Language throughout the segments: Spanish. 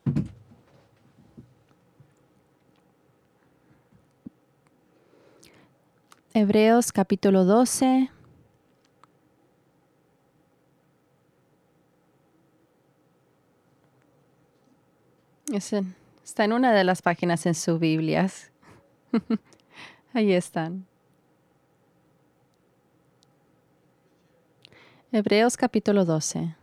Hebreos capítulo 12. Está en una de las páginas en sus Biblias. Ahí están. Hebreos capítulo 12.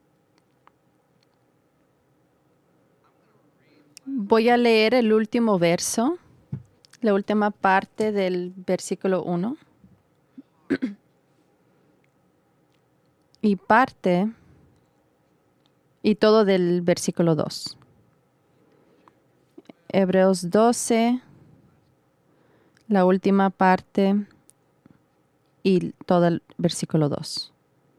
Voy a leer el último verso, la última parte del versículo 1 y todo del versículo 2. Hebreos 12, la última parte y todo el versículo 2.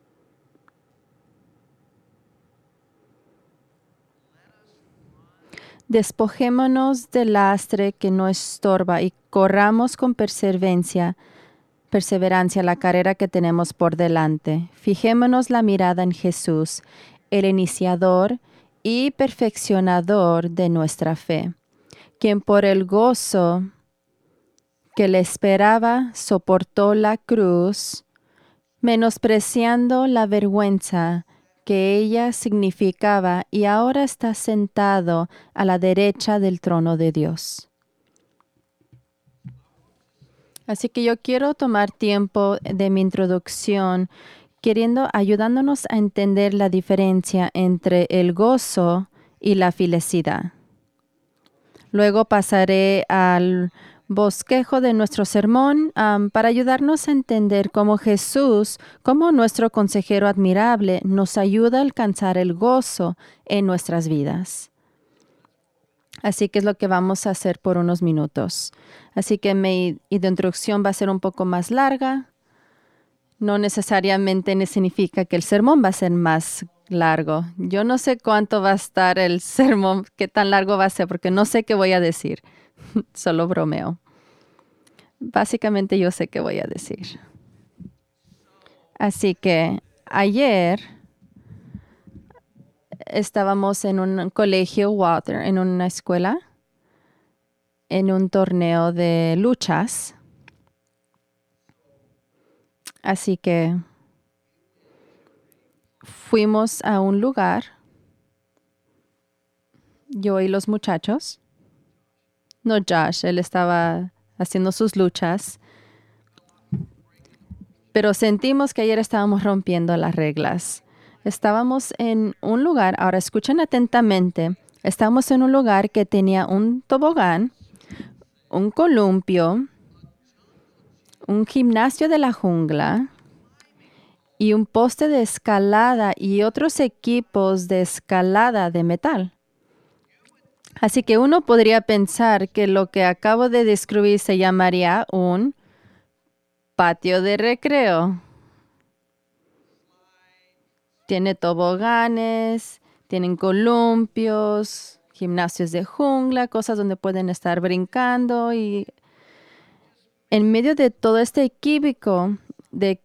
Despojémonos del lastre que no estorba y corramos con perseverancia la carrera que tenemos por delante. Fijémonos la mirada en Jesús, el iniciador y perfeccionador de nuestra fe, quien por el gozo que le esperaba soportó la cruz, menospreciando la vergüenza que ella significaba, y ahora está sentado a la derecha del trono de Dios. Así que yo quiero tomar tiempo de mi introducción ayudándonos a entender la diferencia entre el gozo y la felicidad. Luego pasaré al bosquejo de nuestro sermón para ayudarnos a entender cómo Jesús, como nuestro consejero admirable, nos ayuda a alcanzar el gozo en nuestras vidas. Así que es lo que vamos a hacer por unos minutos. Así que mi introducción va a ser un poco más larga. No necesariamente significa que el sermón va a ser más largo. Yo no sé cuánto va a estar el sermón, qué tan largo va a ser, porque no sé qué voy a decir. Solo bromeo. Básicamente yo sé qué voy a decir. Así que ayer estábamos en un colegio Walter, en una escuela, en un torneo de luchas. Así que fuimos a un lugar, yo y los muchachos. No Josh, él estaba haciendo sus luchas. Pero sentimos que ayer estábamos rompiendo las reglas. Estábamos en un lugar, ahora escuchen atentamente, estábamos en un lugar que tenía un tobogán, un columpio, un gimnasio de la jungla y un poste de escalada y otros equipos de escalada de metal. Así que uno podría pensar que lo que acabo de describir se llamaría un patio de recreo. Tiene toboganes, tienen columpios, gimnasios de jungla, cosas donde pueden estar brincando, y en medio de todo este equívoco de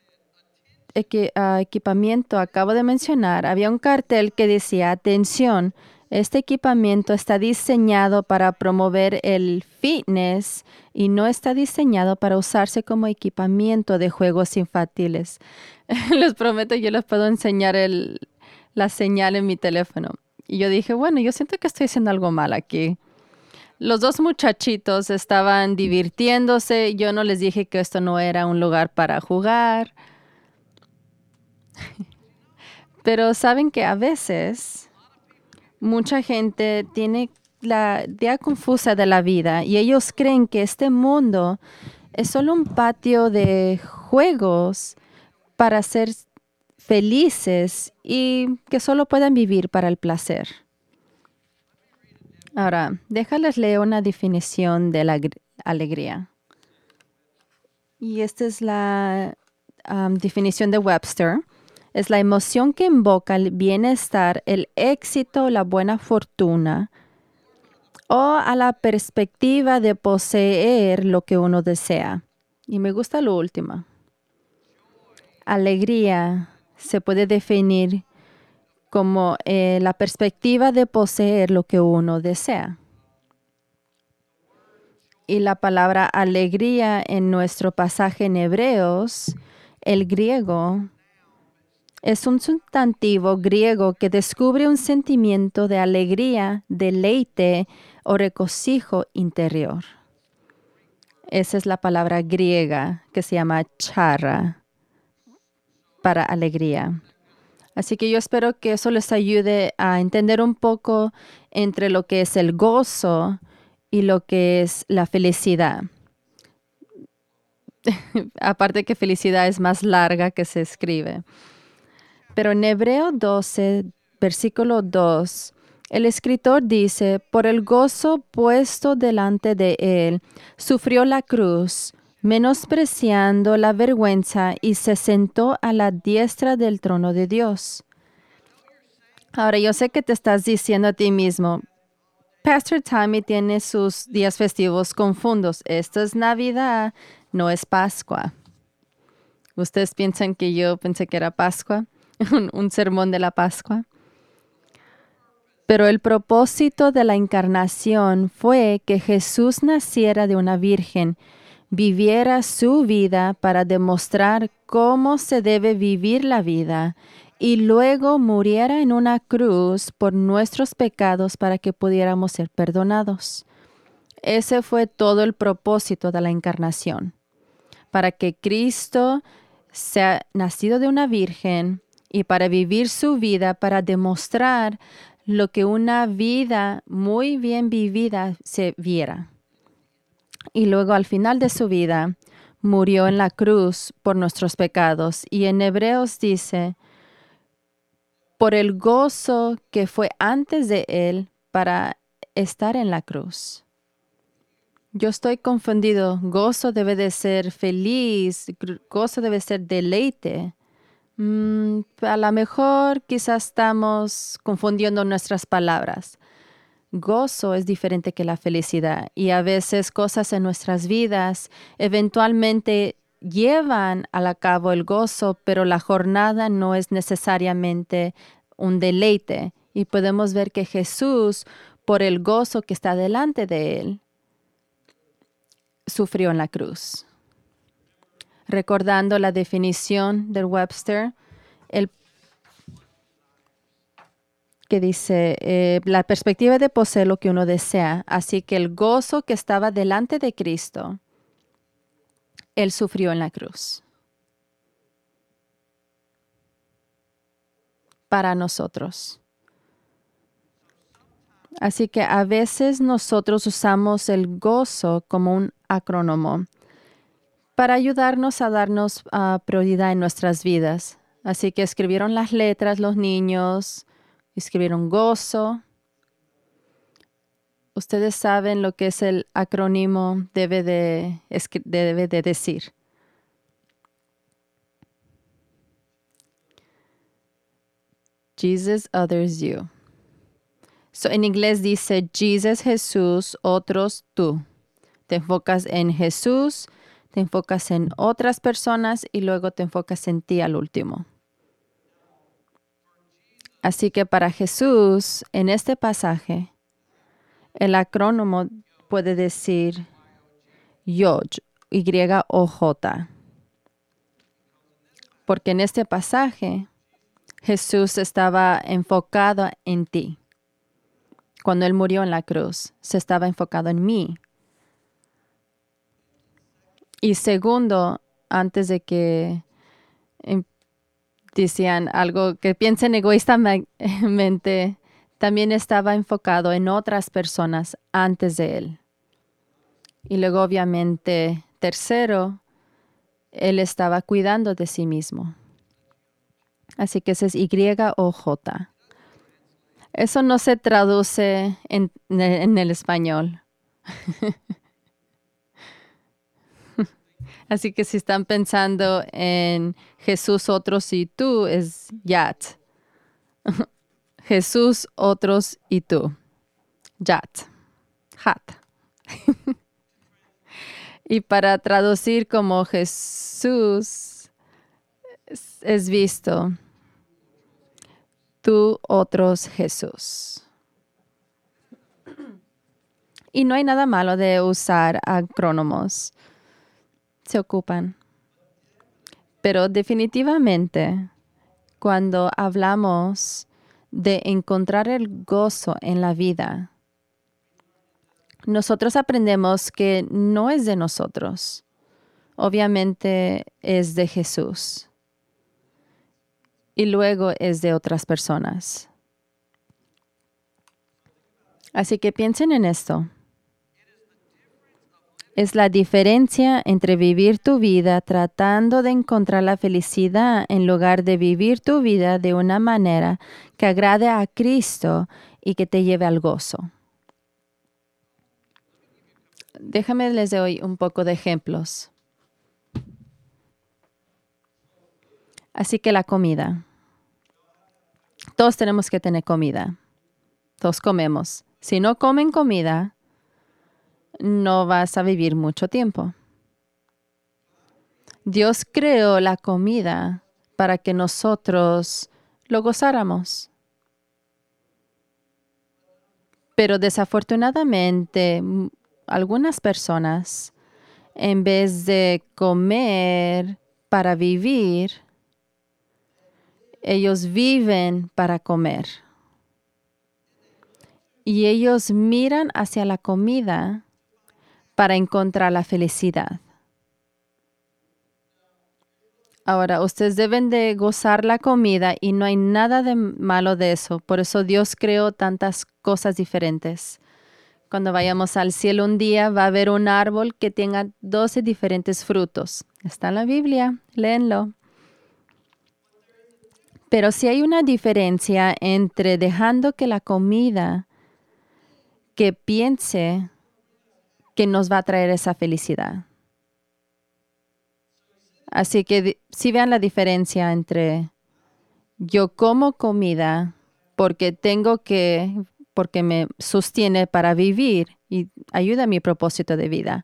equipamiento acabo de mencionar, había un cartel que decía: atención, este equipamiento está diseñado para promover el fitness y no está diseñado para usarse como equipamiento de juegos infantiles. Les prometo, yo les puedo enseñar la señal en mi teléfono. Y yo dije, bueno, yo siento que estoy haciendo algo mal aquí. Los dos muchachitos estaban divirtiéndose. Yo no les dije que esto no era un lugar para jugar. Pero saben que a veces mucha gente tiene la idea confusa de la vida y ellos creen que este mundo es solo un patio de juegos para ser felices y que solo puedan vivir para el placer. Ahora, déjales leer una definición de la alegría. Y esta es la definición de Webster. Es la emoción que invoca el bienestar, el éxito, la buena fortuna o a la perspectiva de poseer lo que uno desea. Y me gusta lo último. Alegría se puede definir como la perspectiva de poseer lo que uno desea. Y la palabra alegría en nuestro pasaje en Hebreos, el griego, es un sustantivo griego que descubre un sentimiento de alegría, deleite o regocijo interior. Esa es la palabra griega que se llama charra para alegría. Así que yo espero que eso les ayude a entender un poco entre lo que es el gozo y lo que es la felicidad. Aparte que felicidad es más larga que se escribe. Pero en Hebreo 12, versículo 2, el escritor dice, por el gozo puesto delante de él, sufrió la cruz, menospreciando la vergüenza, y se sentó a la diestra del trono de Dios. Ahora, yo sé que te estás diciendo a ti mismo, Pastor Tommy tiene sus días festivos confundos. Esto es Navidad, no es Pascua. ¿Ustedes piensan que yo pensé que era Pascua? Un sermón de la Pascua. Pero el propósito de la encarnación fue que Jesús naciera de una virgen, viviera su vida para demostrar cómo se debe vivir la vida y luego muriera en una cruz por nuestros pecados para que pudiéramos ser perdonados. Ese fue todo el propósito de la encarnación, para que Cristo sea nacido de una virgen y para vivir su vida, para demostrar lo que una vida muy bien vivida se viera. Y luego al final de su vida murió en la cruz por nuestros pecados. Y en Hebreos dice, por el gozo que fue antes de él para estar en la cruz. Yo estoy confundido. Gozo debe de ser feliz, gozo debe ser deleite. A lo mejor quizás estamos confundiendo nuestras palabras. Gozo es diferente que la felicidad y a veces cosas en nuestras vidas eventualmente llevan a cabo el gozo, pero la jornada no es necesariamente un deleite. Y podemos ver que Jesús, por el gozo que está delante de él, sufrió en la cruz. Recordando la definición del Webster, que dice, la perspectiva de poseer lo que uno desea. Así que el gozo que estaba delante de Cristo, él sufrió en la cruz. Para nosotros. Así que a veces nosotros usamos el gozo como un acrónimo para ayudarnos a darnos prioridad en nuestras vidas. Así que escribieron las letras los niños, escribieron gozo. Ustedes saben lo que es el acrónimo debe de decir. Jesus, others, you. So, en inglés dice Jesus, Jesús, otros, tú. Te enfocas en Jesús, te enfocas en otras personas y luego te enfocas en ti al último. Así que para Jesús, en este pasaje, el acrónimo puede decir yo, Y-O-J. Porque en este pasaje, Jesús estaba enfocado en ti. Cuando Él murió en la cruz, se estaba enfocado en mí. Y segundo, antes de que decían algo que piensen egoístamente, también estaba enfocado en otras personas antes de Él. Y luego, obviamente, tercero, Él estaba cuidando de sí mismo. Así que ese es Y-O-J. Eso no se traduce en el español. Así que si están pensando en Jesús, otros y tú, es Yat. Jesús, otros y tú. Yat. Hat. Y para traducir como Jesús es visto. tú otros Jesús. Y no hay nada malo de usar acrónomos. Se ocupan. Pero definitivamente, cuando hablamos de encontrar el gozo en la vida, nosotros aprendemos que no es de nosotros. Obviamente es de Jesús. Y luego es de otras personas. Así que piensen en esto. Es la diferencia entre vivir tu vida tratando de encontrar la felicidad en lugar de vivir tu vida de una manera que agrade a Cristo y que te lleve al gozo. Déjame les doy un poco de ejemplos. Así que la comida. Todos tenemos que tener comida. Todos comemos. Si no comen comida, no vas a vivir mucho tiempo. Dios creó la comida para que nosotros lo gozáramos. Pero desafortunadamente, algunas personas, en vez de comer para vivir, ellos viven para comer. Y ellos miran hacia la comida para encontrar la felicidad. Ahora, ustedes deben de gozar la comida y no hay nada de malo de eso. Por eso Dios creó tantas cosas diferentes. Cuando vayamos al cielo un día va a haber un árbol que tenga 12 diferentes frutos. Está en la Biblia, léenlo. Pero sí hay una diferencia entre dejando que la comida que piense que nos va a traer esa felicidad. Así que sí vean la diferencia entre yo como comida porque porque me sostiene para vivir y ayuda a mi propósito de vida.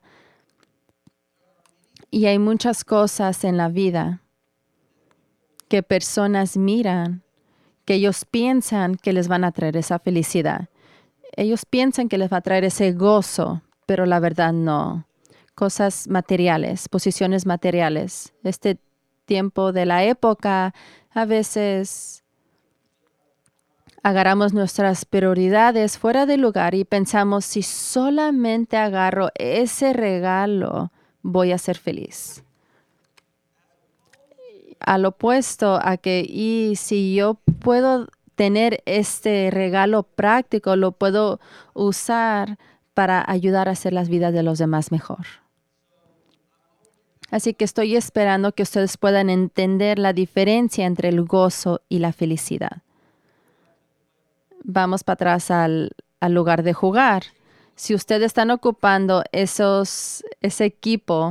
Y hay muchas cosas en la vida que personas miran, que ellos piensan que les van a traer esa felicidad. Ellos piensan que les va a traer ese gozo, pero la verdad no. Cosas materiales, posiciones materiales. Este tiempo de la época, a veces agarramos nuestras prioridades fuera de lugar y pensamos, si solamente agarro ese regalo, voy a ser feliz. Al opuesto a que, y si yo puedo tener este regalo práctico, lo puedo usar para ayudar a hacer las vidas de los demás mejor. Así que estoy esperando que ustedes puedan entender la diferencia entre el gozo y la felicidad. Vamos para atrás al lugar de jugar. Si ustedes están ocupando ese equipo,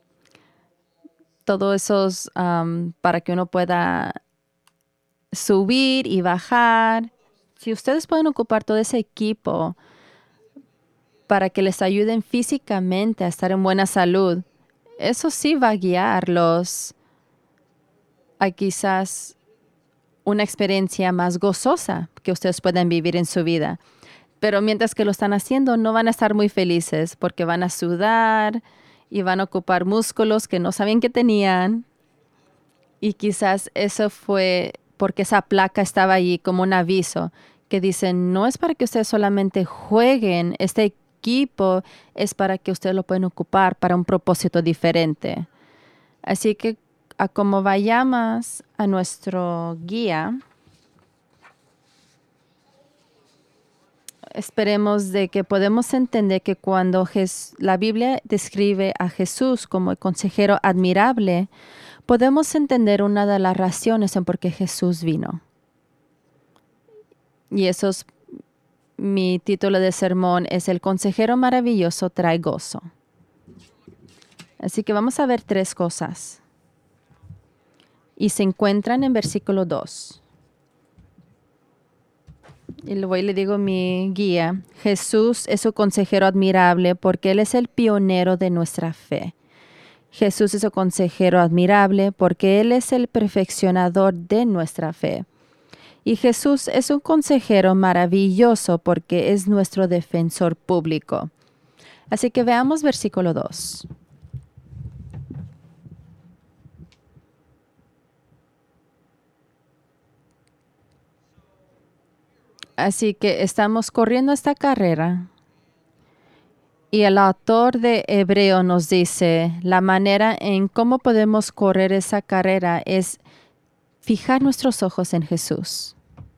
todos esos para que uno pueda subir y bajar, si ustedes pueden ocupar todo ese equipo para que les ayuden físicamente a estar en buena salud, eso sí va a guiarlos a quizás una experiencia más gozosa que ustedes puedan vivir en su vida. Pero mientras que lo están haciendo, no van a estar muy felices porque van a sudar y van a ocupar músculos que no sabían que tenían. Y quizás eso fue porque esa placa estaba allí como un aviso que dicen, no es para que ustedes solamente jueguen, este equipo es para que ustedes lo puedan ocupar para un propósito diferente. Así que a como vayamos a nuestro guía, esperemos de que podemos entender que cuando la Biblia describe a Jesús como el consejero admirable, podemos entender una de las razones en por qué Jesús vino. Y eso es mi título de sermón, es El consejero maravilloso trae gozo. Así que vamos a ver 3 cosas. Y se encuentran en versículo 2. Y le digo mi guía, Jesús es su consejero admirable porque Él es el pionero de nuestra fe. Jesús es su consejero admirable porque Él es el perfeccionador de nuestra fe. Y Jesús es un consejero maravilloso porque es nuestro defensor público. Así que veamos versículo 2. Así que estamos corriendo esta carrera. Y el autor de Hebreo nos dice, la manera en cómo podemos correr esa carrera es fijar nuestros ojos en Jesús.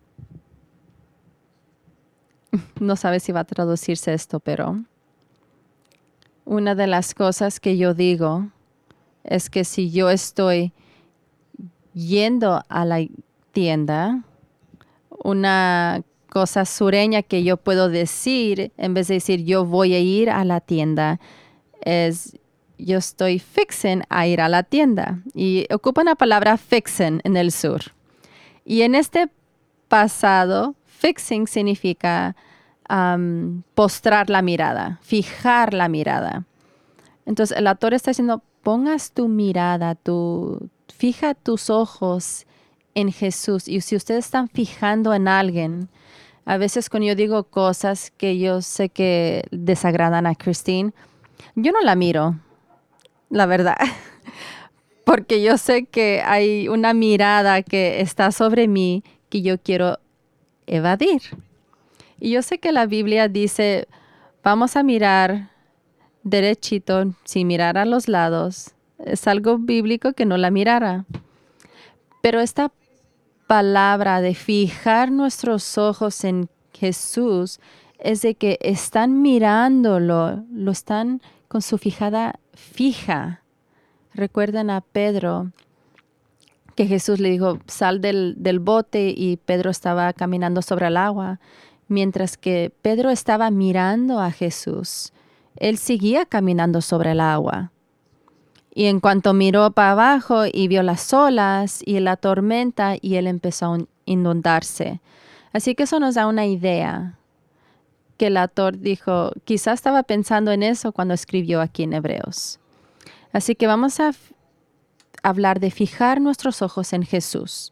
No sabe si va a traducirse esto, pero una de las cosas que yo digo es que si yo estoy yendo a la tienda, una cosa sureña que yo puedo decir, en vez de decir yo voy a ir a la tienda, es yo estoy fixing a ir a la tienda. Y ocupan la palabra fixing en el sur. Y en este pasado, fixing significa postrar la mirada, fijar la mirada. Entonces el autor está diciendo, pongas tu mirada, fija tus ojos en Jesús. Y si ustedes están fijando en alguien, a veces cuando yo digo cosas que yo sé que desagradan a Christine, yo no la miro, la verdad, porque yo sé que hay una mirada que está sobre mí que yo quiero evadir. Y yo sé que la Biblia dice, vamos a mirar derechito, sin mirar a los lados. Es algo bíblico que no la mirara. Pero esta palabra de fijar nuestros ojos en Jesús es de que están mirándolo, lo están con su fijada fija. Recuerden a Pedro que Jesús le dijo, sal del bote y Pedro estaba caminando sobre el agua. Mientras que Pedro estaba mirando a Jesús, él seguía caminando sobre el agua. Y en cuanto miró para abajo y vio las olas y la tormenta, y él empezó a inundarse. Así que eso nos da una idea que el autor dijo, quizás estaba pensando en eso cuando escribió aquí en Hebreos. Así que vamos a hablar de fijar nuestros ojos en Jesús.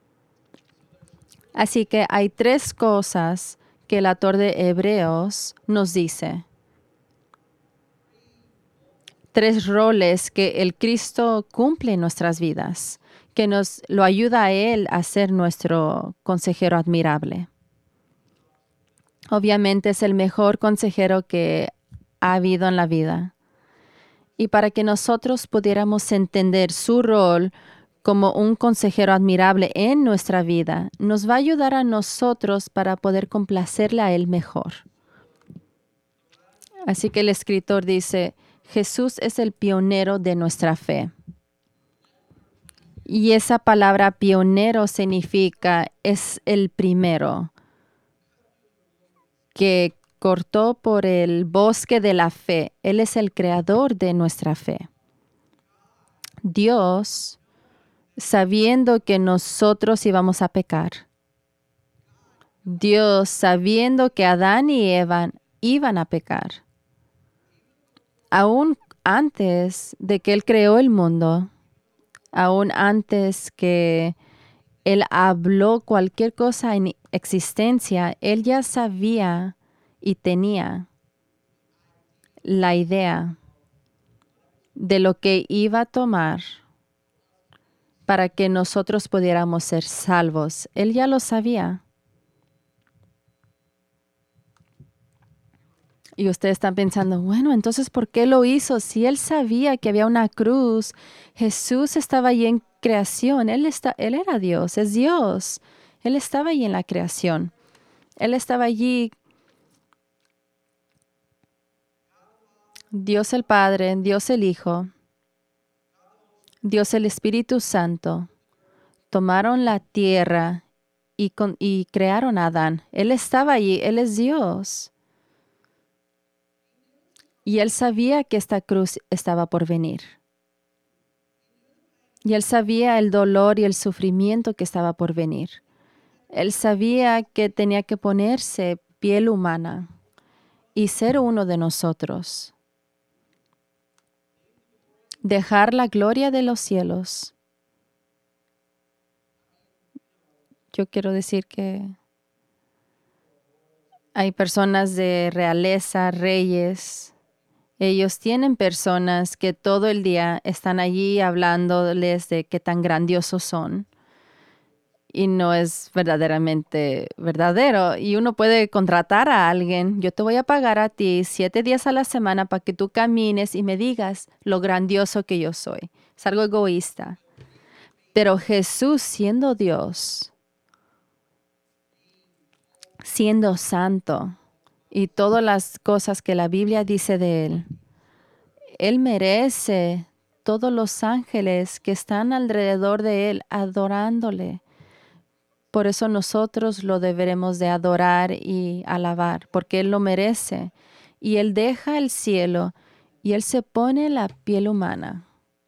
Así que hay 3 cosas que el autor de Hebreos nos dice. 3 roles que el Cristo cumple en nuestras vidas, que nos lo ayuda a Él a ser nuestro consejero admirable. Obviamente es el mejor consejero que ha habido en la vida. Y para que nosotros pudiéramos entender su rol como un consejero admirable en nuestra vida, nos va a ayudar a nosotros para poder complacerle a Él mejor. Así que el escritor dice, Jesús es el pionero de nuestra fe. Y esa palabra pionero significa es el primero que cortó por el bosque de la fe. Él es el creador de nuestra fe. Dios, sabiendo que nosotros íbamos a pecar. Dios, sabiendo que Adán y Eva iban a pecar. Aún antes de que Él creó el mundo, aún antes que Él habló cualquier cosa en existencia, Él ya sabía y tenía la idea de lo que iba a tomar para que nosotros pudiéramos ser salvos. Él ya lo sabía. Y ustedes están pensando, bueno, entonces, ¿por qué lo hizo? Si Él sabía que había una cruz, Jesús estaba allí en creación. Él era Dios, es Dios. Él estaba allí en la creación. Él estaba allí. Dios el Padre, Dios el Hijo, Dios el Espíritu Santo, tomaron la tierra y crearon a Adán. Él estaba allí, Él es Dios. Y Él sabía que esta cruz estaba por venir. Y Él sabía el dolor y el sufrimiento que estaba por venir. Él sabía que tenía que ponerse piel humana y ser uno de nosotros. Dejar la gloria de los cielos. yo quiero decir que hay personas de realeza, reyes. Ellos tienen personas que todo el día están allí hablándoles de qué tan grandiosos son. Y no es verdaderamente verdadero. Y uno puede contratar a alguien. Yo te voy a pagar a ti 7 días a la semana para que tú camines y me digas lo grandioso que yo soy. Es algo egoísta. Pero Jesús, siendo Dios, siendo santo y todas las cosas que la Biblia dice de Él, Él merece todos los ángeles que están alrededor de Él adorándole. Por eso nosotros lo deberemos de adorar y alabar, porque Él lo merece. Y Él deja el cielo y Él se pone la piel humana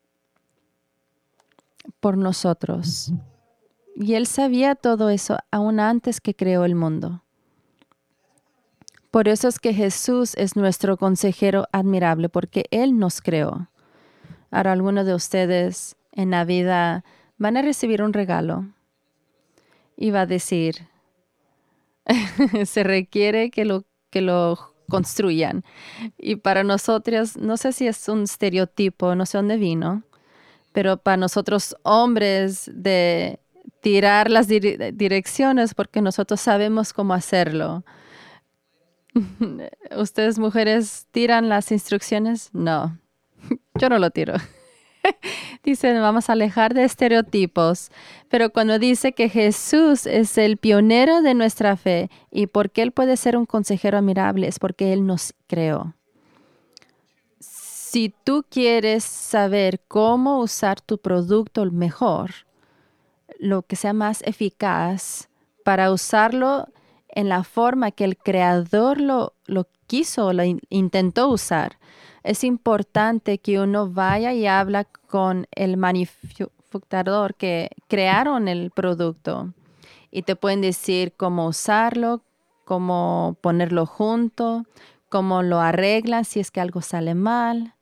por nosotros. Y Él sabía todo eso aún antes que creó el mundo. Por eso es que Jesús es nuestro consejero admirable, porque Él nos creó. Ahora algunos de ustedes en Navidad van a recibir un regalo y va a decir, se requiere que lo construyan. Y para nosotros, no sé si es un estereotipo, no sé dónde vino, pero para nosotros hombres de tirar las direcciones porque nosotros sabemos cómo hacerlo. ¿Ustedes mujeres tiran las instrucciones? No, yo no lo tiro. Dicen, vamos a alejar de estereotipos, pero cuando dice que Jesús es el pionero de nuestra fe y porque Él puede ser un consejero admirable es porque Él nos creó. Si tú quieres saber cómo usar tu producto mejor, lo que sea más eficaz para usarlo en la forma que el creador lo quiso, intentó usar, es importante que uno vaya y habla con el manufacturador que crearon el producto y te pueden decir cómo usarlo, cómo ponerlo junto, cómo lo arreglan si es que algo sale mal.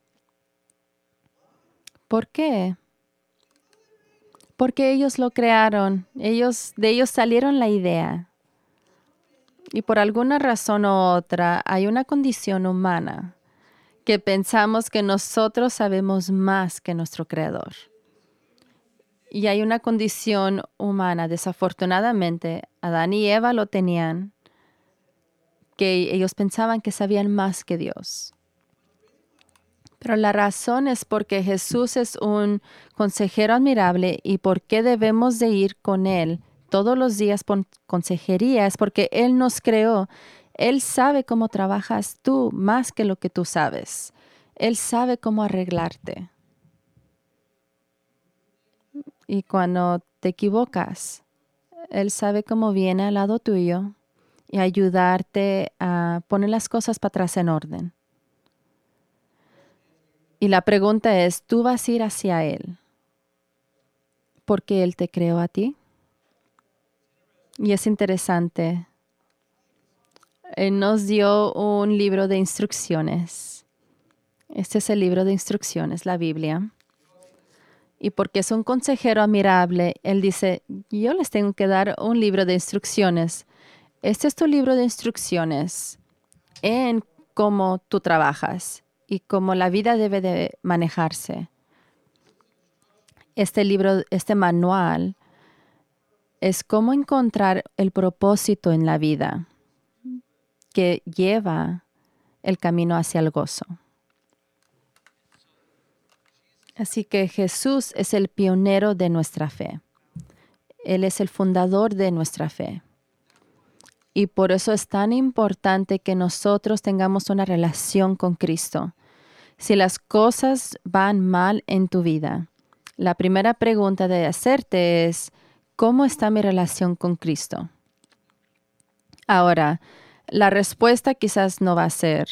¿Por qué? Porque ellos lo crearon, de ellos salieron la idea. Y por alguna razón u otra hay una condición humana que pensamos que nosotros sabemos más que nuestro creador. Y hay una condición humana, desafortunadamente, Adán y Eva lo tenían, que ellos pensaban que sabían más que Dios. Pero la razón es porque Jesús es un consejero admirable y por qué debemos de ir con Él todos los días por consejería es porque Él nos creó. Él sabe cómo trabajas tú más que lo que tú sabes. Él sabe cómo arreglarte. Y cuando te equivocas, Él sabe cómo viene al lado tuyo y ayudarte a poner las cosas para atrás en orden. Y la pregunta es, ¿tú vas a ir hacia Él porque Él te creó a ti? Y es interesante. Él nos dio un libro de instrucciones. Este es el libro de instrucciones, la Biblia. Y porque es un consejero admirable, Él dice, yo les tengo que dar un libro de instrucciones. Este es tu libro de instrucciones en cómo tú trabajas y cómo la vida debe de manejarse. Este libro, este manual, es cómo encontrar el propósito en la vida que lleva el camino hacia el gozo. Así que Jesús es el pionero de nuestra fe. Él es el fundador de nuestra fe. Y por eso es tan importante que nosotros tengamos una relación con Cristo. Si las cosas van mal en tu vida, la primera pregunta de hacerte es, ¿cómo está mi relación con Cristo? Ahora, la respuesta quizás no va a ser,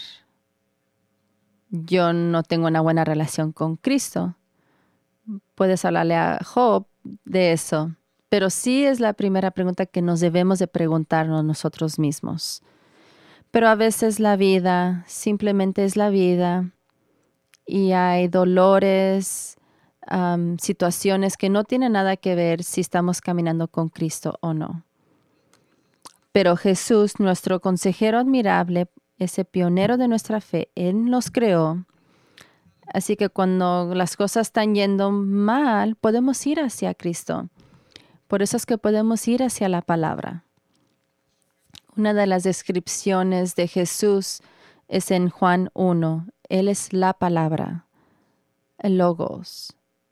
yo no tengo una buena relación con Cristo. Puedes hablarle a Job de eso, pero sí es la primera pregunta que nos debemos de preguntarnos nosotros mismos. Pero a veces la vida simplemente es la vida y hay dolores, situaciones que no tienen nada que ver si estamos caminando con Cristo o no. Pero Jesús, nuestro consejero admirable, ese pionero de nuestra fe, Él nos creó. Así que cuando las cosas están yendo mal, podemos ir hacia Cristo. Por eso es que podemos ir hacia la palabra. Una de las descripciones de Jesús es en Juan 1. Él es la palabra, el logos.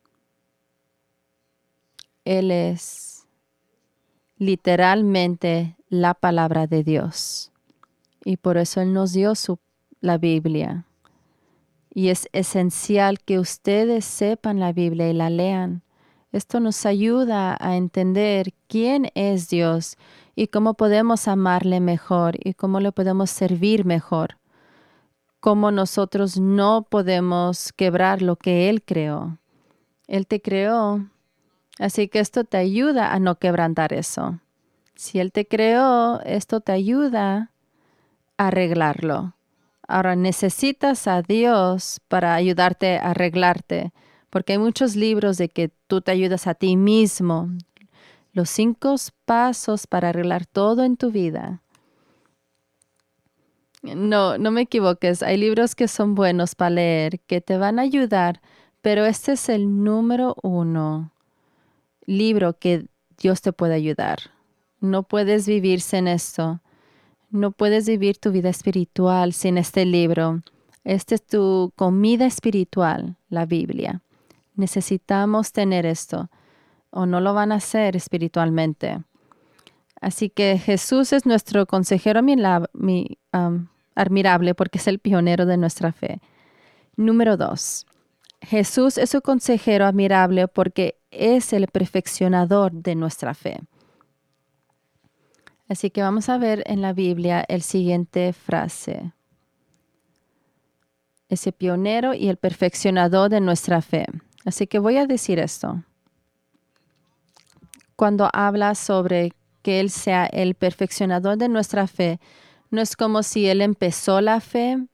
Él es literalmente la palabra de Dios. Y por eso Él nos dio la Biblia. Y es esencial que ustedes sepan la Biblia y la lean. Esto nos ayuda a entender quién es Dios y cómo podemos amarle mejor y cómo le podemos servir mejor. Cómo nosotros no podemos quebrar lo que Él creó. Él te creó. Así que esto te ayuda a no quebrantar eso. Si Él te creó, esto te ayuda a arreglarlo. Ahora necesitas a Dios para ayudarte a arreglarte, porque hay muchos libros de que tú te ayudas a ti mismo. Los 5 pasos para arreglar todo en tu vida. No me equivoques. Hay libros que son buenos para leer, que te van a ayudar, pero este es el número 1 libro que Dios te puede ayudar. No puedes vivir sin esto. No puedes vivir tu vida espiritual sin este libro. Este es tu comida espiritual, la Biblia. Necesitamos tener esto o no lo van a hacer espiritualmente. Así que Jesús es nuestro consejero admirable porque es el pionero de nuestra fe. Número 2. Jesús es su consejero admirable porque es el perfeccionador de nuestra fe. Así que vamos a ver en la Biblia el siguiente frase. Ese pionero y el perfeccionador de nuestra fe. Así que voy a decir esto. Cuando habla sobre que Él sea el perfeccionador de nuestra fe, no es como si Él empezó la fe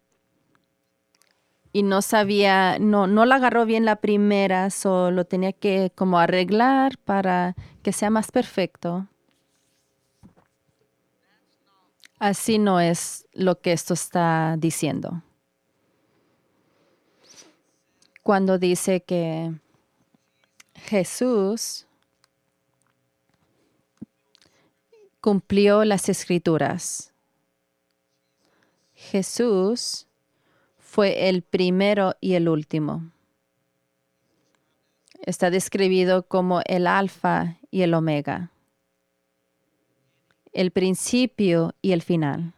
y no sabía, no la agarró bien la primera, solo tenía que como arreglar para que sea más perfecto. Así no es lo que esto está diciendo. Cuando dice que Jesús cumplió las escrituras. Jesús fue el primero y el último. Está descrito como el alfa y el omega, el principio y el final.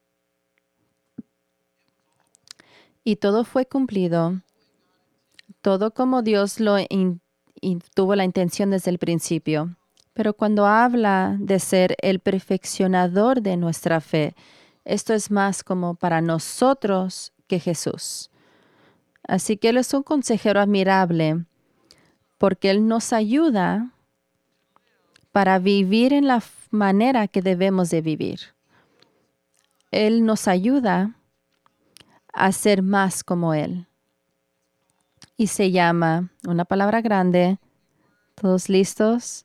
Y todo fue cumplido, todo como Dios tuvo la intención desde el principio. Pero cuando habla de ser el perfeccionador de nuestra fe, esto es más como para nosotros que Jesús. Así que Él es un consejero admirable porque Él nos ayuda para vivir en la manera que debemos de vivir. Él nos ayuda a ser más como Él. Y se llama, una palabra grande, ¿todos listos?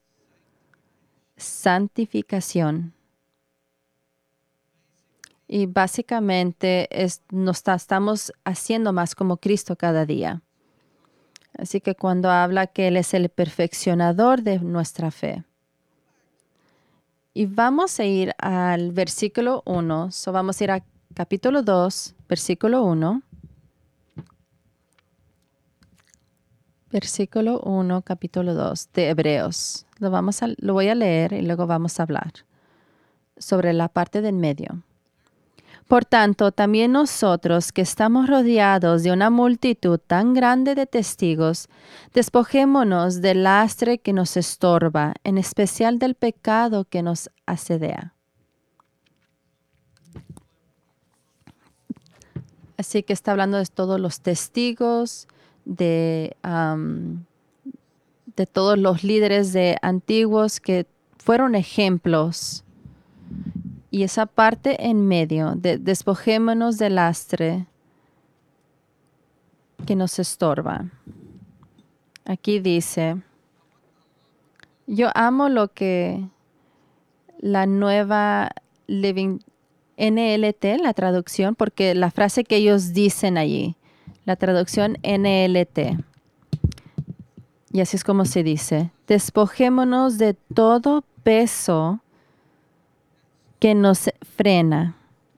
Santificación. Y básicamente estamos haciendo más como Cristo cada día. Así que cuando habla que Él es el perfeccionador de nuestra fe. Y vamos a ir al versículo 1. Vamos a ir a capítulo 2, versículo 1. Versículo 1, capítulo 2 de Hebreos. Lo voy a leer y luego vamos a hablar sobre la parte del medio. Por tanto, también nosotros que estamos rodeados de una multitud tan grande de testigos, despojémonos del lastre que nos estorba, en especial del pecado que nos asedia. Así que está hablando de todos los testigos, de todos los líderes antiguos que fueron ejemplos. Y esa parte en medio, despojémonos del lastre que nos estorba. Aquí dice, yo amo lo que la nueva Living NLT, la traducción, porque la frase que ellos dicen allí, la traducción NLT, y así es como se dice, despojémonos de todo peso que nos frena,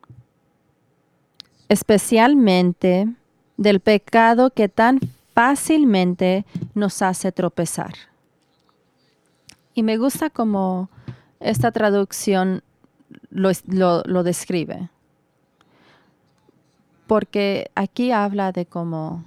especialmente del pecado que tan fácilmente nos hace tropezar. Y me gusta como esta traducción lo describe, porque aquí habla de cómo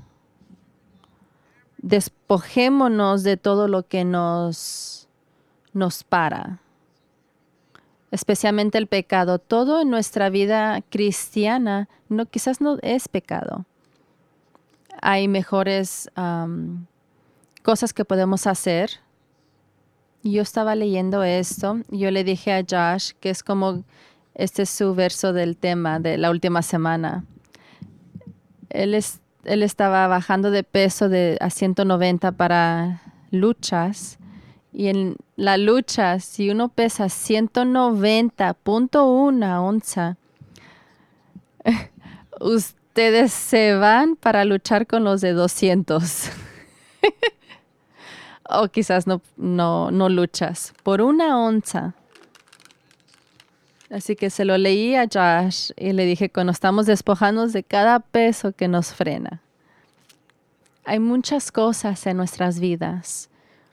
despojémonos de todo lo que nos para, especialmente el pecado. Todo en nuestra vida cristiana quizás no es pecado. Hay mejores cosas que podemos hacer. Yo estaba leyendo esto y yo le dije a Josh que es como, este es su verso del tema de la última semana. Él estaba bajando de peso a 190 para luchas. Y en la lucha, si uno pesa 190.1 onza, ustedes se van para luchar con los de 200. O quizás no luchas por 1 onza. Así que se lo leí a Josh y le dije, cuando estamos despojándonos de cada peso que nos frena. Hay muchas cosas en nuestras vidas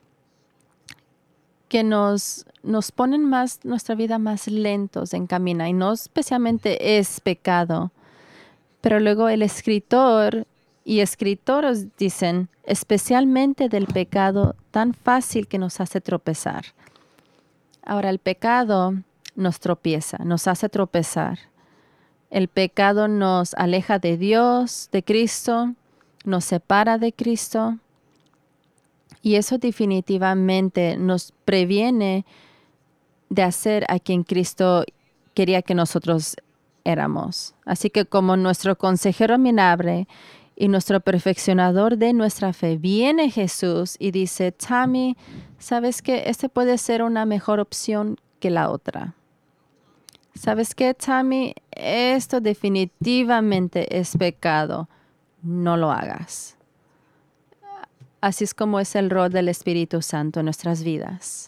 que nos ponen nuestra vida más lentos en caminar, y no especialmente es pecado. Pero luego el escritor y escritoras dicen, especialmente del pecado tan fácil que nos hace tropezar. Ahora, el pecado nos tropieza, nos hace tropezar. El pecado nos aleja de Dios, de Cristo, nos separa de Cristo. Y eso definitivamente nos previene de hacer a quien Cristo quería que nosotros éramos. Así que como nuestro consejero admirable y nuestro perfeccionador de nuestra fe, viene Jesús y dice, Tammy, ¿sabes qué? Este puede ser una mejor opción que la otra. ¿Sabes qué, Tammy? Esto definitivamente es pecado. No lo hagas. Así es como es el rol del Espíritu Santo en nuestras vidas.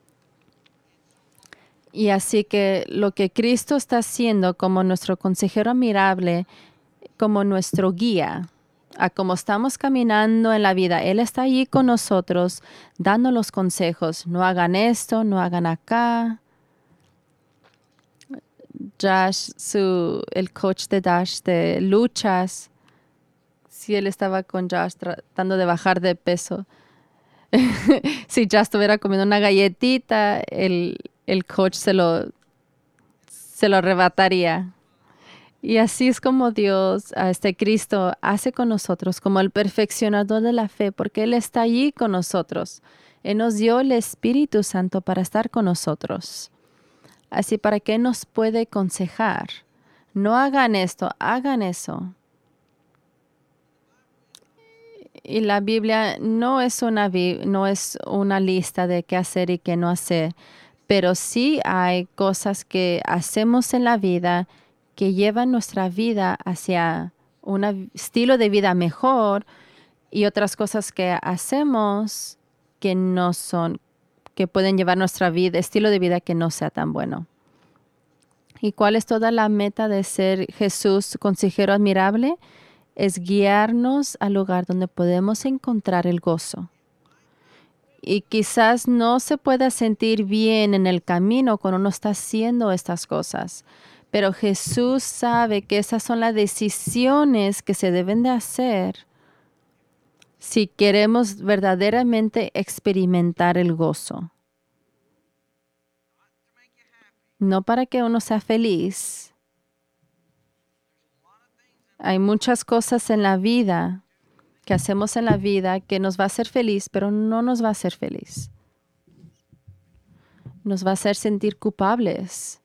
Y así que lo que Cristo está haciendo como nuestro consejero admirable, como nuestro guía, a cómo estamos caminando en la vida, Él está allí con nosotros, dando los consejos. No hagan esto, no hagan acá. Josh, el coach de Dash de luchas, si él estaba con Josh tratando de bajar de peso. Si Josh estuviera comiendo una galletita, el coach se lo arrebataría. Y así es como Dios, Cristo, hace con nosotros como el perfeccionador de la fe, porque Él está allí con nosotros. Él nos dio el Espíritu Santo para estar con nosotros. Así para que nos puede aconsejar. No hagan esto, hagan eso. Y la Biblia no es una lista de qué hacer y qué no hacer, pero sí hay cosas que hacemos en la vida que llevan nuestra vida hacia un estilo de vida mejor, y otras cosas que hacemos que no son, que pueden llevar nuestra vida, estilo de vida que no sea tan bueno. ¿Y cuál es toda la meta de ser Jesús, consejero admirable? Es guiarnos al lugar donde podemos encontrar el gozo. Y quizás no se pueda sentir bien en el camino cuando uno está haciendo estas cosas, pero Jesús sabe que esas son las decisiones que se deben de hacer si queremos verdaderamente experimentar el gozo. No para que uno sea feliz. Hay muchas cosas en la vida que hacemos en la vida que nos va a hacer feliz, pero no nos va a hacer feliz. Nos va a hacer sentir culpables.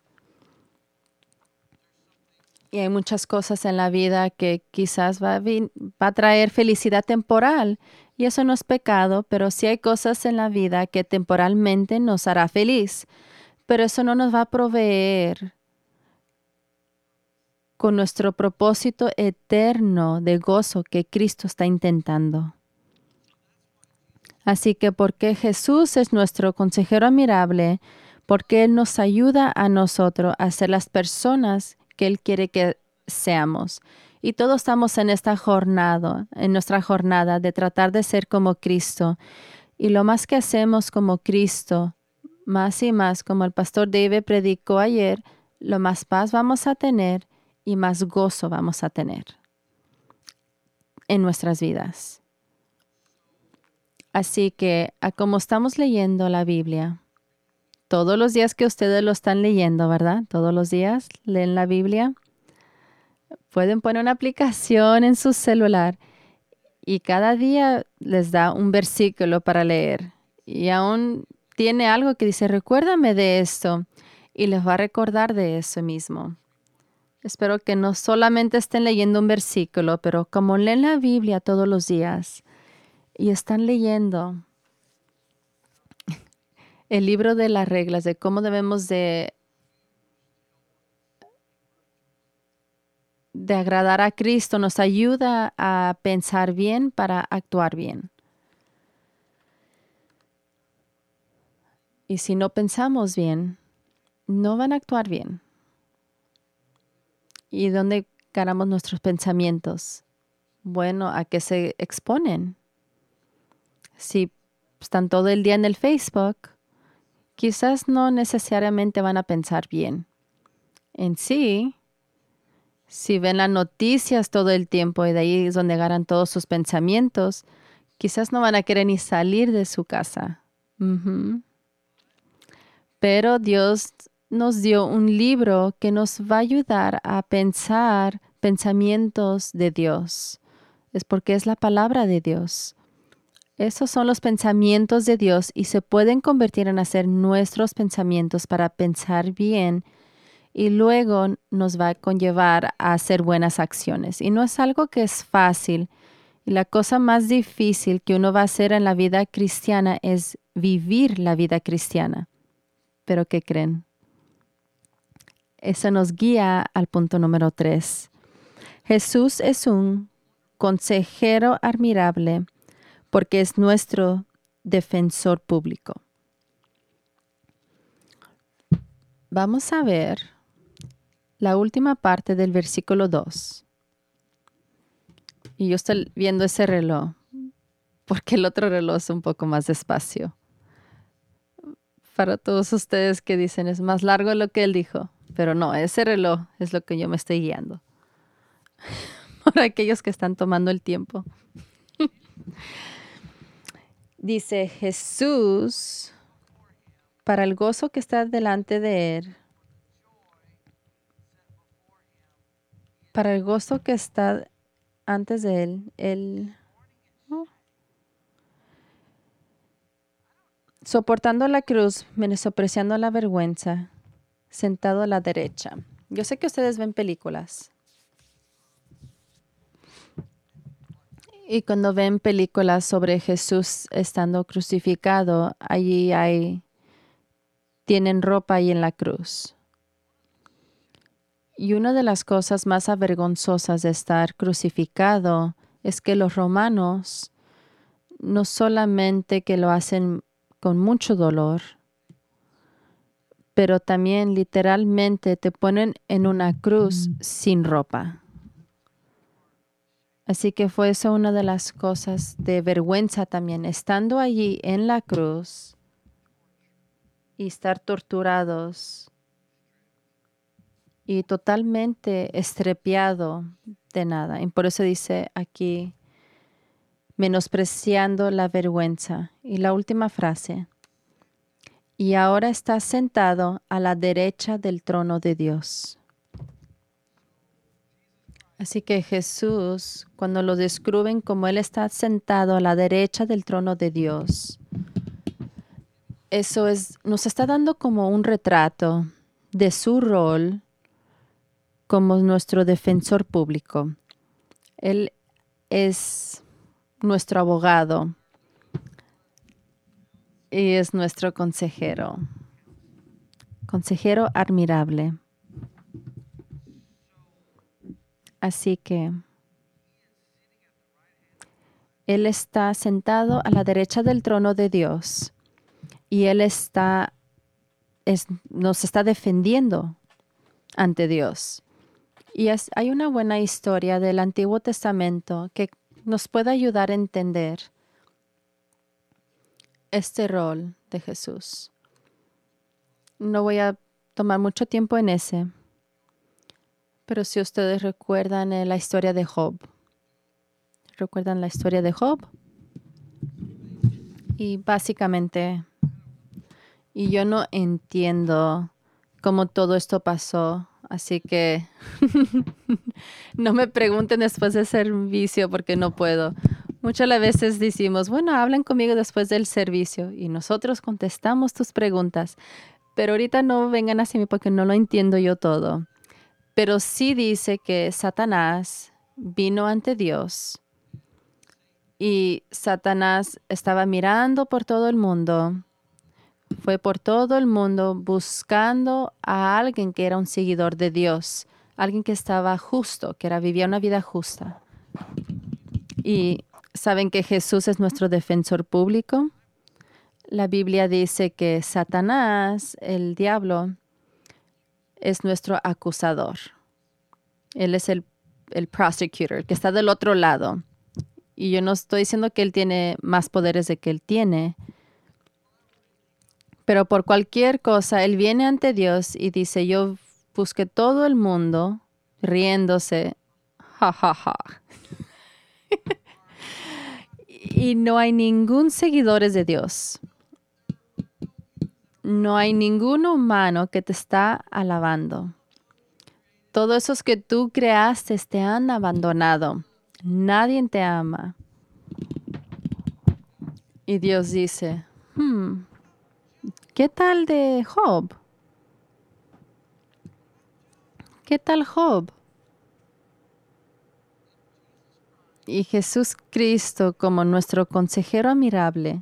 Y hay muchas cosas en la vida que quizás va a traer felicidad temporal, Y eso no es pecado, pero sí hay cosas en la vida que temporalmente nos hará feliz, pero eso no nos va a proveer con nuestro propósito eterno de gozo que Cristo está intentando. Así que porque Jesús es nuestro consejero admirable, porque Él nos ayuda a nosotros a ser las personas que Él quiere que seamos. Y todos estamos en en nuestra jornada de tratar de ser como Cristo. Y lo más que hacemos como Cristo, más y más, como el pastor David predicó ayer, lo más paz vamos a tener y más gozo vamos a tener en nuestras vidas. Así que, como estamos leyendo la Biblia, todos los días que ustedes lo están leyendo, ¿verdad? Todos los días leen la Biblia. Pueden poner una aplicación en su celular y cada día les da un versículo para leer. Y aún tiene algo que dice, recuérdame de esto. Y les va a recordar de eso mismo. Espero que no solamente estén leyendo un versículo, pero como leen la Biblia todos los días y están leyendo el libro de las reglas de cómo debemos de agradar a Cristo, nos ayuda a pensar bien para actuar bien. Y si no pensamos bien, no van a actuar bien. ¿Y dónde ganamos nuestros pensamientos? Bueno, ¿a qué se exponen? Si están todo el día en el Facebook, quizás no necesariamente van a pensar bien. En sí, si ven las noticias todo el tiempo y de ahí es donde agarran todos sus pensamientos, quizás no van a querer ni salir de su casa. Ujú. Pero Dios nos dio un libro que nos va a ayudar a pensar pensamientos de Dios. Es porque es la palabra de Dios. Esos son los pensamientos de Dios y se pueden convertir en hacer nuestros pensamientos para pensar bien y luego nos va a conllevar a hacer buenas acciones. Y no es algo que es fácil. Y la cosa más difícil que uno va a hacer en la vida cristiana es vivir la vida cristiana. ¿Pero qué creen? Eso nos guía al punto número 3. Jesús es un consejero admirable porque es nuestro defensor público. Vamos a ver la última parte del versículo 2. Y yo estoy viendo ese reloj porque el otro reloj es un poco más despacio. Para todos ustedes que dicen es más largo lo que él dijo, pero no, ese reloj es lo que yo me estoy guiando. Por aquellos que están tomando el tiempo. Dice Jesús, para el gozo que está delante de él, para el gozo que está antes de él soportando la cruz, menospreciando la vergüenza, sentado a la derecha. Yo sé que ustedes ven películas. Y cuando ven películas sobre Jesús estando crucificado, tienen ropa ahí en la cruz. Y una de las cosas más avergonzosas de estar crucificado es que los romanos no solamente que lo hacen con mucho dolor, pero también literalmente te ponen en una cruz sin ropa. Así que fue eso una de las cosas de vergüenza también, estando allí en la cruz y estar torturados y totalmente estrepeado de nada. Y por eso dice aquí, menospreciando la vergüenza. Y la última frase, y ahora está sentado a la derecha del trono de Dios. Así que Jesús, cuando lo describen como Él está sentado a la derecha del trono de Dios, nos está dando como un retrato de su rol como nuestro defensor público. Él es nuestro abogado y es nuestro consejero. Consejero admirable. Así que Él está sentado a la derecha del trono de Dios y Él nos está defendiendo ante Dios. Y hay una buena historia del Antiguo Testamento que nos puede ayudar a entender este rol de Jesús. No voy a tomar mucho tiempo en ese, pero si ustedes recuerdan la historia de Job. ¿Recuerdan la historia de Job? Y básicamente, y yo no entiendo cómo todo esto pasó, así que no me pregunten después del servicio porque no puedo. Muchas veces decimos, bueno, hablen conmigo después del servicio y nosotros contestamos tus preguntas, pero ahorita no vengan hacia mí porque no lo entiendo yo todo. Pero sí dice que Satanás vino ante Dios y Satanás estaba mirando por todo el mundo. Fue por todo el mundo buscando a alguien que era un seguidor de Dios, alguien que estaba justo, vivía una vida justa. Y saben que Jesús es nuestro defensor público. La Biblia dice que Satanás, el diablo, es nuestro acusador. Él es el prosecutor, que está del otro lado. Y yo no estoy diciendo que él tiene más poderes de que él tiene, pero por cualquier cosa, él viene ante Dios y dice, yo busqué todo el mundo riéndose, ja, ja, ja. Y no hay ningún seguidor de Dios. No hay ningún humano que te está alabando. Todos esos que tú creaste te han abandonado. Nadie te ama. Y Dios dice, ¿qué tal de Job? ¿Qué tal Job? Y Jesús Cristo, como nuestro consejero admirable,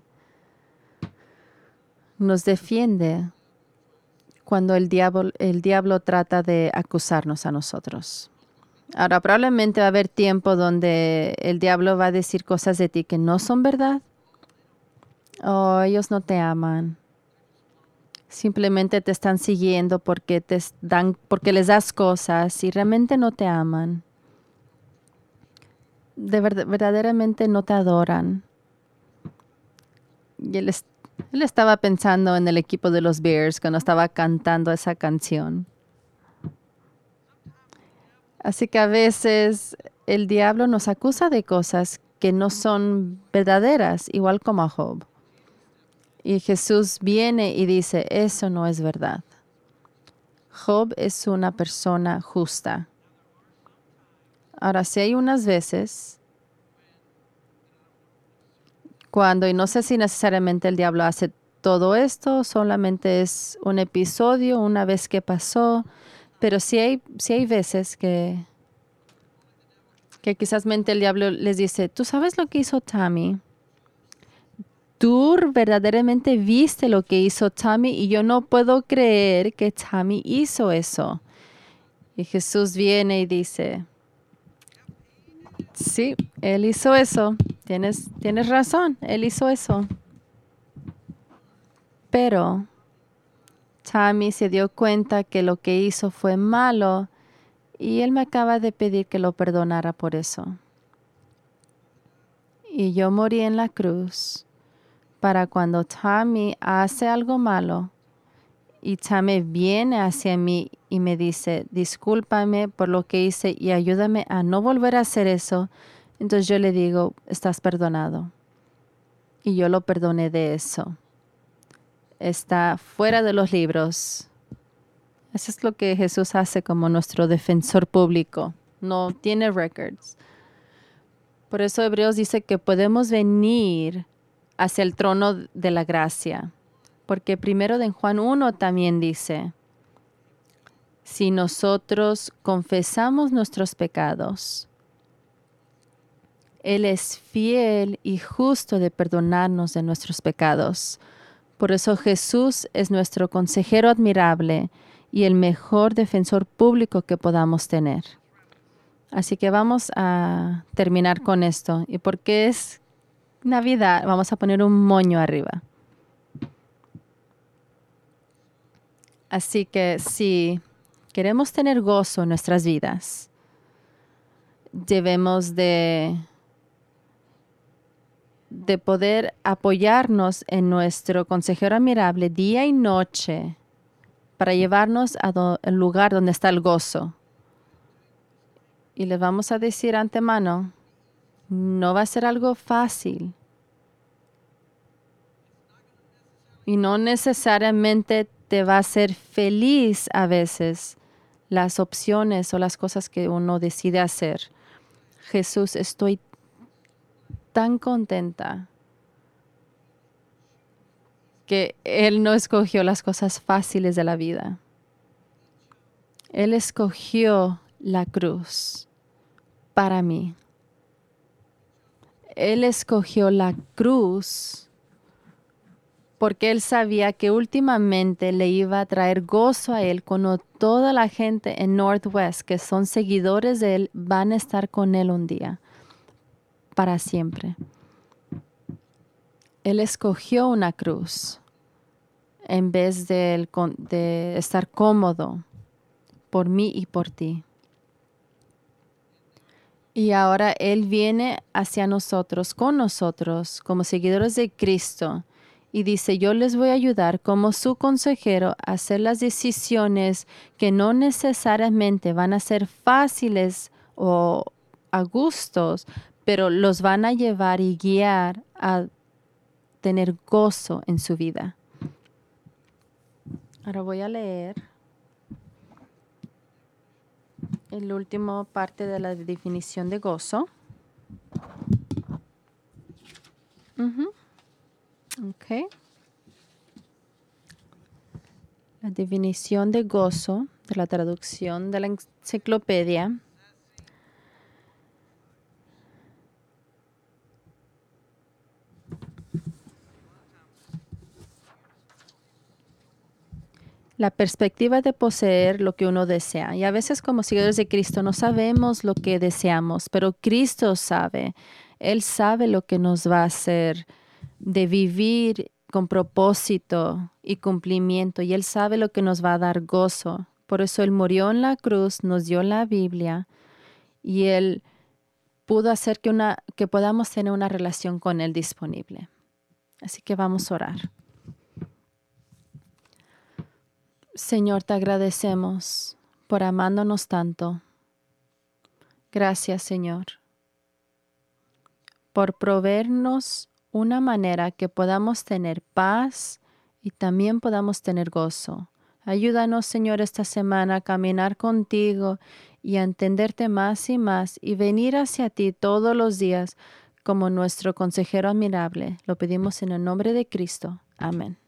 nos defiende cuando el diablo trata de acusarnos a nosotros. Ahora, probablemente va a haber tiempo donde el diablo va a decir cosas de ti que no son verdad. O ellos no te aman. Simplemente te están siguiendo porque porque les das cosas y realmente no te aman. Verdaderamente no te adoran. Y él estaba pensando en el equipo de los Bears cuando estaba cantando esa canción. Así que a veces el diablo nos acusa de cosas que no son verdaderas, igual como a Job. Y Jesús viene y dice, eso no es verdad. Job es una persona justa. Ahora, sí hay unas veces cuando, y no sé si necesariamente el diablo hace todo esto, solamente es un episodio, una vez que pasó, pero sí hay veces que quizás el diablo les dice, ¿tú sabes lo que hizo Tammy? Tú verdaderamente viste lo que hizo Tammy y yo no puedo creer que Tammy hizo eso. Y Jesús viene y dice, sí, él hizo eso. Tienes razón, él hizo eso. Pero Tammy se dio cuenta que lo que hizo fue malo y él me acaba de pedir que lo perdonara por eso. Y yo morí en la cruz para cuando Tammy hace algo malo y Tammy viene hacia mí y me dice, discúlpame por lo que hice y ayúdame a no volver a hacer eso. Entonces yo le digo, estás perdonado. Y yo lo perdoné de eso. Está fuera de los libros. Eso es lo que Jesús hace como nuestro defensor público. No tiene records. Por eso Hebreos dice que podemos venir hacia el trono de la gracia. Porque primero de Juan 1 también dice, si nosotros confesamos nuestros pecados, Él es fiel y justo de perdonarnos de nuestros pecados. Por eso Jesús es nuestro consejero admirable y el mejor defensor público que podamos tener. Así que vamos a terminar con esto. Y porque es Navidad, vamos a poner un moño arriba. Así que si queremos tener gozo en nuestras vidas, debemos de poder apoyarnos en nuestro consejero admirable día y noche para llevarnos al lugar donde está el gozo. Y le vamos a decir antemano, no va a ser algo fácil. Y no necesariamente te va a hacer feliz a veces las opciones o las cosas que uno decide hacer. Jesús, estoy tan contenta que Él no escogió las cosas fáciles de la vida. Él escogió la cruz para mí. Él escogió la cruz porque Él sabía que últimamente le iba a traer gozo a Él cuando toda la gente en Northwest, que son seguidores de Él, van a estar con Él un día, para siempre. Él escogió una cruz en vez de estar cómodo por mí y por ti. Y ahora Él viene hacia nosotros, con nosotros, como seguidores de Cristo, y dice, yo les voy a ayudar como su consejero a hacer las decisiones que no necesariamente van a ser fáciles o a gustos, pero los van a llevar y guiar a tener gozo en su vida. Ahora voy a leer el último parte de la definición de gozo. Okay. La definición de gozo de la traducción de la enciclopedia. La perspectiva de poseer lo que uno desea. Y a veces como seguidores de Cristo no sabemos lo que deseamos, pero Cristo sabe. Él sabe lo que nos va a hacer de vivir con propósito y cumplimiento. Y Él sabe lo que nos va a dar gozo. Por eso Él murió en la cruz, nos dio la Biblia y Él pudo hacer que podamos tener una relación con Él disponible. Así que vamos a orar. Señor, te agradecemos por amándonos tanto. Gracias, Señor, por proveernos una manera que podamos tener paz y también podamos tener gozo. Ayúdanos, Señor, esta semana a caminar contigo y a entenderte más y más y venir hacia ti todos los días como nuestro consejero admirable. Lo pedimos en el nombre de Cristo. Amén.